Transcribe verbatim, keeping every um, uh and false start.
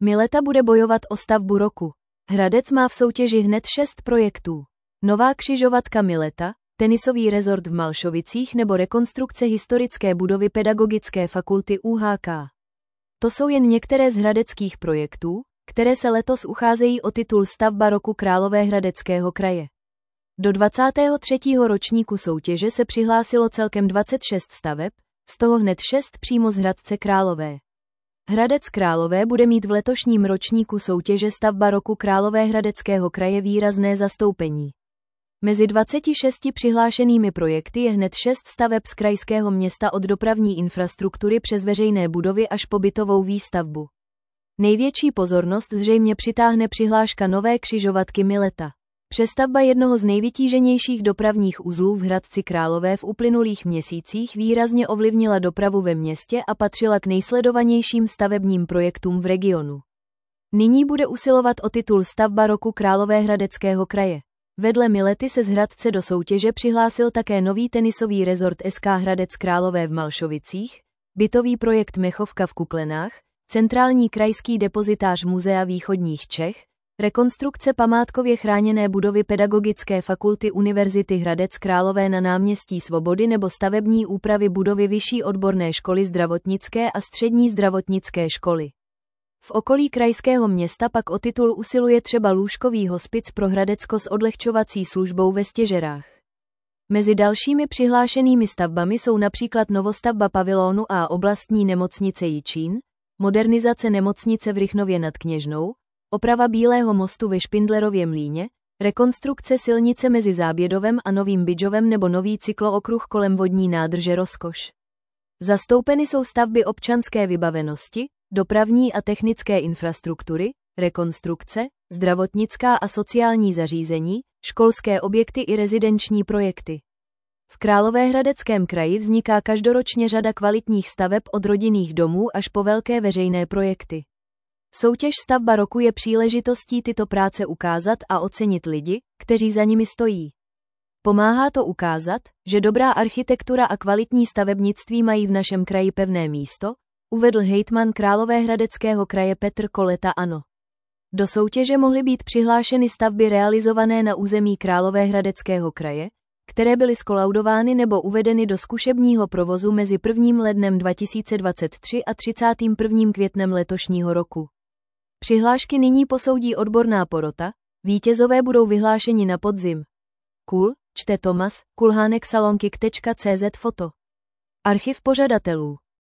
Mileta bude bojovat o stavbu roku. Hradec má v soutěži hned šest projektů. Nová křižovatka Mileta, tenisový rezort v Malšovicích nebo rekonstrukce historické budovy Pedagogické fakulty U H K. To jsou jen některé z hradeckých projektů, které se letos ucházejí o titul Stavba roku Královéhradeckého kraje. Do dvacátého třetího ročníku soutěže se přihlásilo celkem dvacet šest staveb, z toho hned šest přímo z Hradce Králové. Hradec Králové bude mít v letošním ročníku soutěže Stavba roku Královéhradeckého kraje výrazné zastoupení. Mezi dvaceti šesti přihlášenými projekty je hned šest staveb z krajského města od dopravní infrastruktury přes veřejné budovy až po bytovou výstavbu. Největší pozornost zřejmě přitáhne přihláška nové křižovatky Mileta. Přestavba jednoho z nejvytíženějších dopravních uzlů v Hradci Králové v uplynulých měsících výrazně ovlivnila dopravu ve městě a patřila k nejsledovanějším stavebním projektům v regionu. Nyní bude usilovat o titul Stavba roku Královéhradeckého kraje. Vedle Milety se z Hradce do soutěže přihlásil také nový tenisový rezort S K Hradec Králové v Malšovicích, bytový projekt Mechovka v Kuklenách, centrální krajský depozitář Muzea východních Čech, rekonstrukce památkově chráněné budovy Pedagogické fakulty Univerzity Hradec Králové na náměstí Svobody nebo stavební úpravy budovy Vyšší odborné školy zdravotnické a střední zdravotnické školy. V okolí krajského města pak o titul usiluje třeba lůžkový hospic pro Hradecko s odlehčovací službou ve Stěžerách. Mezi dalšími přihlášenými stavbami jsou například novostavba pavilonu a oblastní nemocnice Jičín, modernizace nemocnice v Rychnově nad Kněžnou, oprava Bílého mostu ve Špindlerově Mlýně, rekonstrukce silnice mezi Zábědovem a Novým Bydžovem nebo nový cyklookruh kolem vodní nádrže Rozkoš. Zastoupeny jsou stavby občanské vybavenosti, dopravní a technické infrastruktury, rekonstrukce, zdravotnická a sociální zařízení, školské objekty i rezidenční projekty. V Královéhradeckém kraji vzniká každoročně řada kvalitních staveb od rodinných domů až po velké veřejné projekty. Soutěž Stavba roku je příležitostí tyto práce ukázat a ocenit lidi, kteří za nimi stojí. Pomáhá to ukázat, že dobrá architektura a kvalitní stavebnictví mají v našem kraji pevné místo, uvedl hejtman Královéhradeckého kraje Petr Koleta. Ano. Do soutěže mohly být přihlášeny stavby realizované na území Královéhradeckého kraje, které byly skolaudovány nebo uvedeny do zkušebního provozu mezi prvním lednem dva tisíce dvacet tři a třicátým prvním květnem letošního roku. Přihlášky nyní posoudí odborná porota, vítězové budou vyhlášeni na podzim. Kul, čte Tomas, Kulhánek Salonkick tečka cé zet foto. Archiv pořadatelů.